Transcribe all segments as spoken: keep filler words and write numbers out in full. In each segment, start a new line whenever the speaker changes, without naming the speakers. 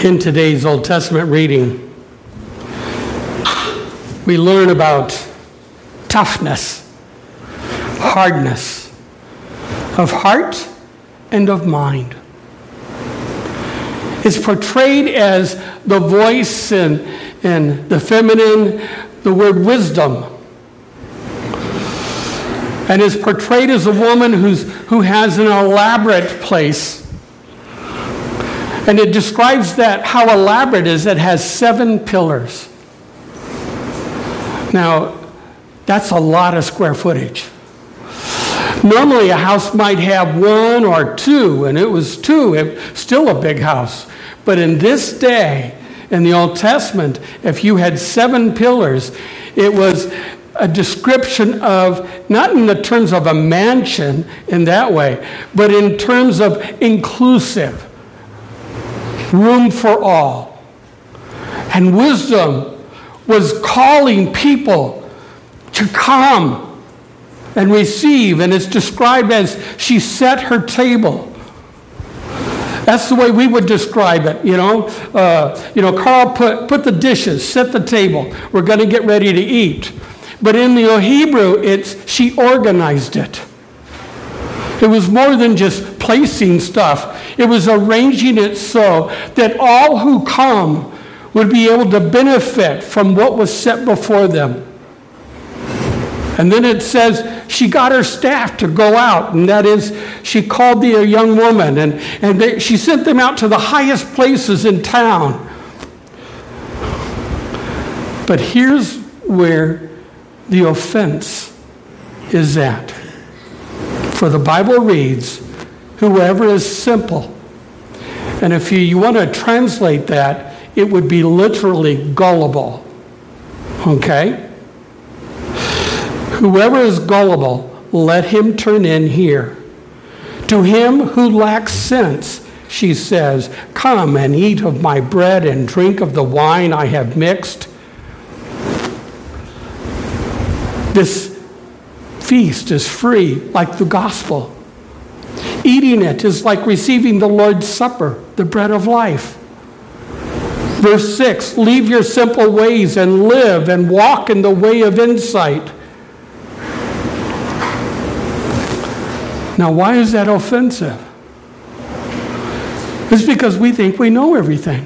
In today's Old Testament reading, we learn about toughness, hardness of heart and of mind. It's portrayed as the voice and, and the feminine, the word wisdom. And is portrayed as a woman who's, who has an elaborate place. And it describes that, how elaborate it is. It has seven pillars. Now, that's a lot of square footage. Normally, a house might have one or two, and it was two, it, still a big house. But in this day, in the Old Testament, if you had seven pillars, it was a description of, not in the terms of a mansion in that way, but in terms of inclusive, room for all. And wisdom was calling people to come and receive, and it's described as she set her table. That's the way we would describe it, you know. Uh, you know, Carl put, put the dishes, set the table. We're going to get ready to eat. But in the Hebrew, it's she organized it. It was more than just placing stuff. It was arranging it so that all who come would be able to benefit from what was set before them. And then it says she got her staff to go out, and that is, she called the young woman, and, and they, she sent them out to the highest places in town. But here's where the offense is at. For the Bible reads, whoever is simple. And if you, you want to translate that, it would be literally gullible. Okay? Whoever is gullible, let him turn in here. To him who lacks sense, she says, come and eat of my bread and drink of the wine I have mixed. This feast is free, like the gospel. Eating it is like receiving the Lord's Supper, the bread of life. Verse six, leave your simple ways and live and walk in the way of insight. Now, why is that offensive? It's because we think we know everything.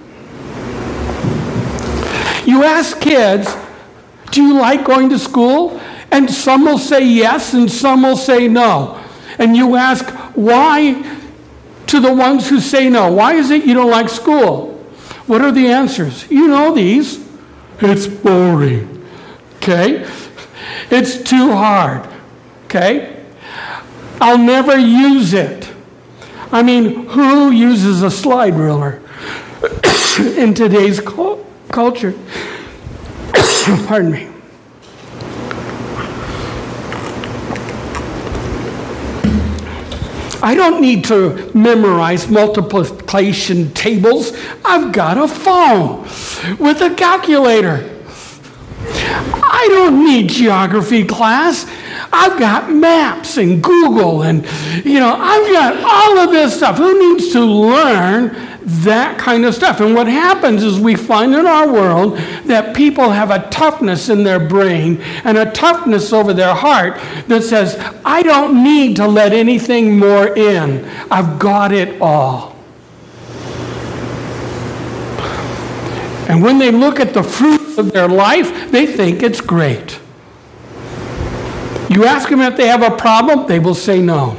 You ask kids, do you like going to school? And some will say yes, and some will say no. And you ask, why to the ones who say no? Why is it you don't like school? What are the answers? You know these. It's boring. Okay? It's too hard. Okay? I'll never use it. I mean, who uses a slide ruler in today's culture? Pardon me. I don't need to memorize multiplication tables. I've got a phone with a calculator. I don't need geography class. I've got maps and Google and, you know, I've got all of this stuff. Who needs to learn that kind of stuff? And what happens is we find in our world that people have a toughness in their brain and a toughness over their heart that says, I don't need to let anything more in. I've got it all. And when they look at the fruits of their life, they think it's great. You ask them if they have a problem, they will say no.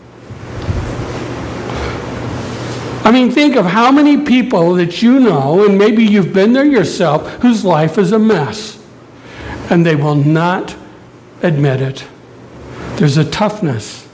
I mean, think of how many people that you know, and maybe you've been there yourself, whose life is a mess. And they will not admit it. There's a toughness.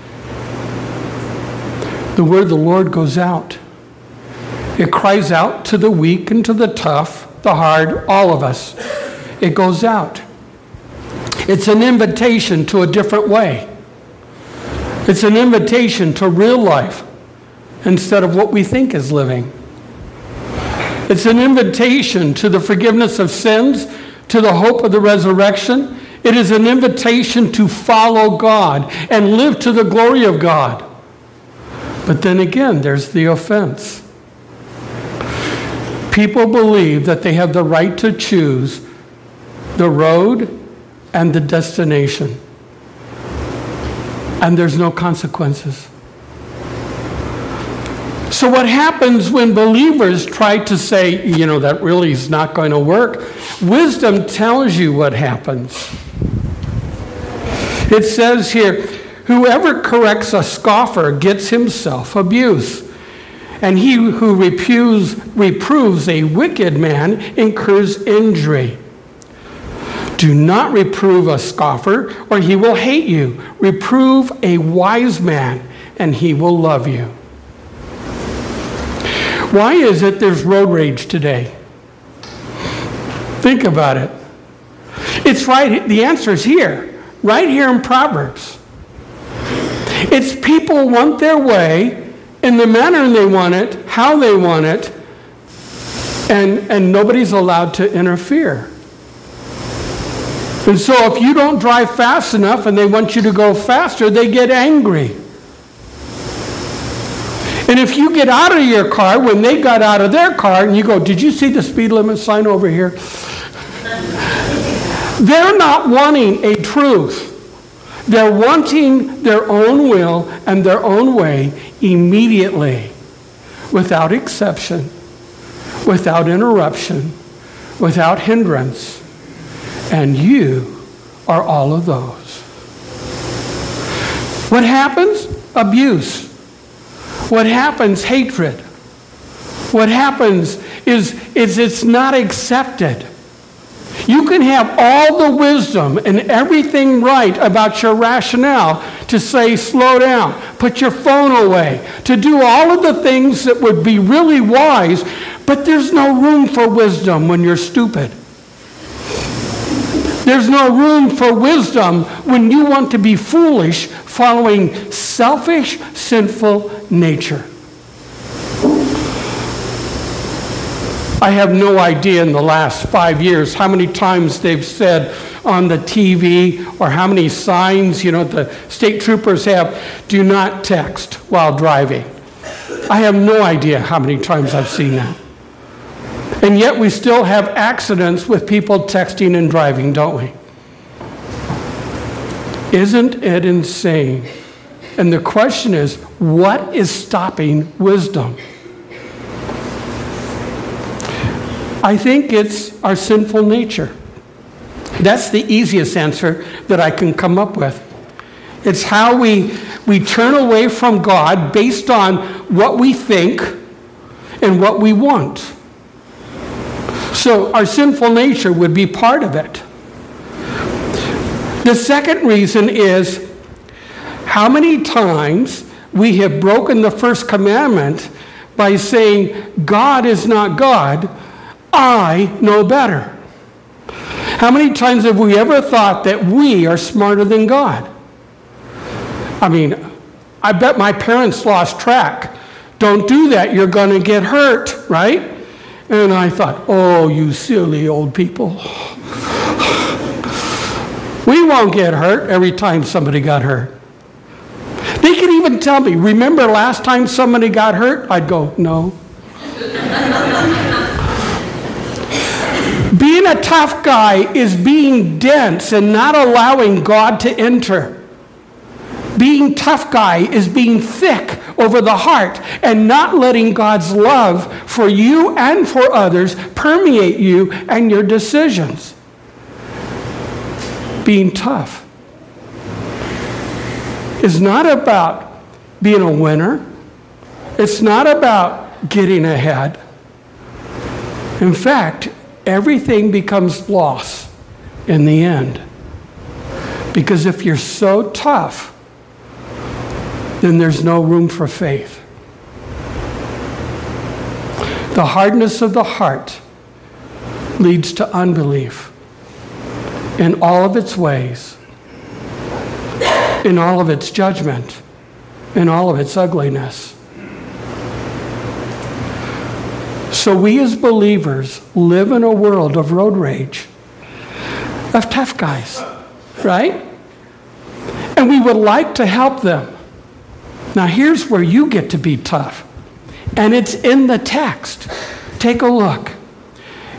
The word of the Lord goes out. It cries out to the weak and to the tough, the hard, all of us. It goes out. It's an invitation to a different way. It's an invitation to real life instead of what we think is living. It's an invitation to the forgiveness of sins, to the hope of the resurrection. It is an invitation to follow God and live to the glory of God. But then again, there's the offense. People believe that they have the right to choose the road and the destination. And there's no consequences. So what happens when believers try to say, you know, that really is not going to work? Wisdom tells you what happens. It says here, whoever corrects a scoffer gets himself abuse, and he who reproves, reproves a wicked man incurs injury. Do not reprove a scoffer, or he will hate you. Reprove a wise man, and he will love you. Why is it there's road rage today? Think about it. It's right, the answer is here, right here in Proverbs. It's people want their way in the manner they want it, how they want it, and, and nobody's allowed to interfere. And so if you don't drive fast enough and they want you to go faster, they get angry. And if you get out of your car when they got out of their car and you go, did you see the speed limit sign over here? They're not wanting a truth. They're wanting their own will and their own way immediately, without exception, without interruption, without hindrance. And you are all of those. What happens? Abuse. What happens? Hatred. What happens is, is it's not accepted. You can have all the wisdom and everything right about your rationale to say, slow down, put your phone away, to do all of the things that would be really wise, but there's no room for wisdom when you're stupid. There's no room for wisdom when you want to be foolish, following selfish, sinful nature. I have no idea in the last five years how many times they've said on the T V or how many signs, you know, the state troopers have, do not text while driving. I have no idea how many times I've seen that. And yet we still have accidents with people texting and driving, don't we? Isn't it insane? And the question is, what is stopping wisdom? I think it's our sinful nature. That's the easiest answer that I can come up with. It's how we, we turn away from God based on what we think and what we want. So our sinful nature would be part of it. The second reason is how many times we have broken the first commandment by saying, God is not God, I know better. How many times have we ever thought that we are smarter than God? I mean, I bet my parents lost track. Don't do that, you're going to get hurt, right? And I thought, oh, you silly old people. We won't get hurt every time somebody got hurt. They could even tell me, remember last time somebody got hurt? I'd go, no. Being a tough guy is being dense and not allowing God to enter. Being tough guy is being thick over the heart and not letting God's love for you and for others permeate you and your decisions. Being tough is not about being a winner. It's not about getting ahead. In fact, everything becomes loss in the end. Because if you're so tough, then there's no room for faith. The hardness of the heart leads to unbelief in all of its ways, in all of its judgment, in all of its ugliness. So we as believers live in a world of road rage, of tough guys, right? And we would like to help them. Now here's where you get to be tough. And it's in the text. Take a look.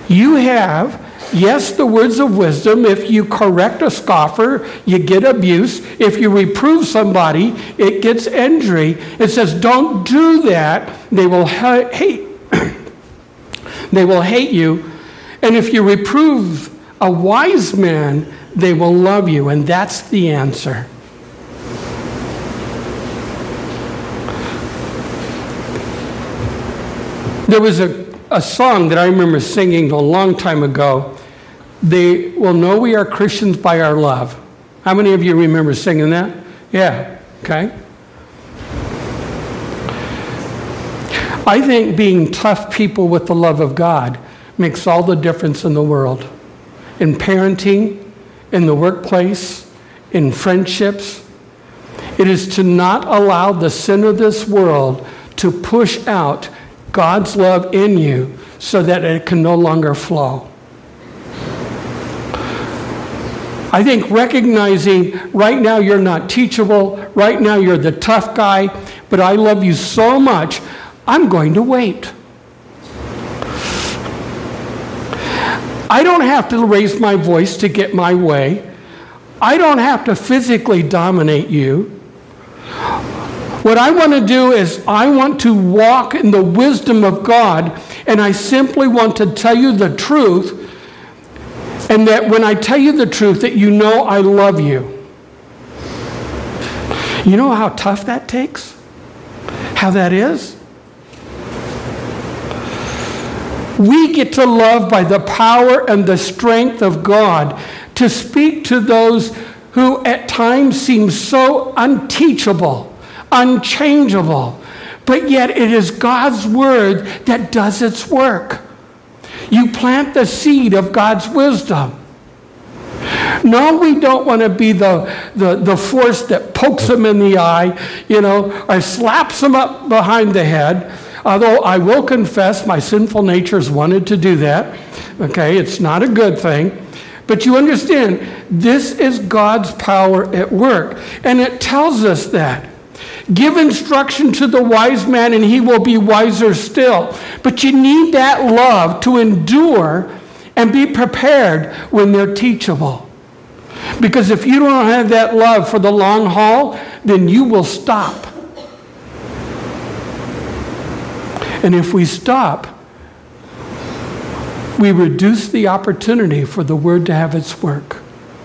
You have, yes, the words of wisdom. If you correct a scoffer, you get abuse. If you reprove somebody, it gets injury. It says, don't do that. They will ha- hate. They will hate you. And if you reprove a wise man, they will love you. And that's the answer. There was a, a song that I remember singing a long time ago. They will know we are Christians by our love. How many of you remember singing that? Yeah, okay. I think being tough people with the love of God makes all the difference in the world. In parenting, in the workplace, in friendships. It is to not allow the sin of this world to push out God's love in you so that it can no longer flow. I think recognizing right now you're not teachable, right now you're the tough guy, but I love you so much, I'm going to wait. I don't have to raise my voice to get my way. I don't have to physically dominate you. What I want to do is I want to walk in the wisdom of God, and I simply want to tell you the truth, and that when I tell you the truth, that you know I love you. You know how tough that takes? How that is? We get to love by the power and the strength of God to speak to those who at times seem so unteachable, unchangeable, but yet it is God's word that does its work. You plant the seed of God's wisdom. No, we don't want to be the, the, the force that pokes them in the eye, you know, or slaps them up behind the head. Although I will confess my sinful nature's wanted to do that. Okay, it's not a good thing. But you understand, this is God's power at work. And it tells us that. Give instruction to the wise man and he will be wiser still. But you need that love to endure and be prepared when they're teachable. Because if you don't have that love for the long haul, then you will stop. And if we stop, we reduce the opportunity for the word to have its work.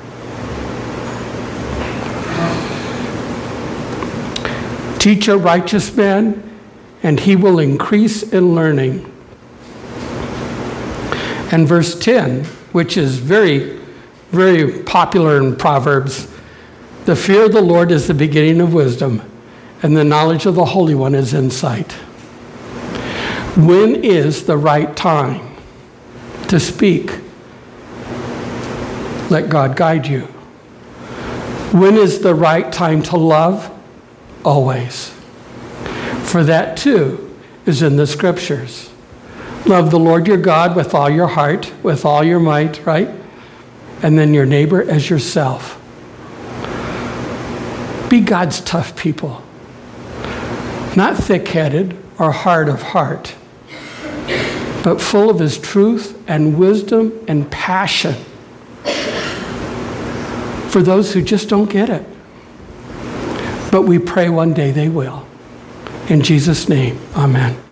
Teach a righteous man, and he will increase in learning. And verse ten, which is very, very popular in Proverbs, the fear of the Lord is the beginning of wisdom, and the knowledge of the Holy One is insight. When is the right time to speak? Let God guide you. When is the right time to love? Always. For that too is in the scriptures. Love the Lord your God with all your heart, with all your might, right? And then your neighbor as yourself. Be God's tough people. Not thick-headed or hard of heart, but full of his truth and wisdom and passion for those who just don't get it. But we pray one day they will. In Jesus' name, amen.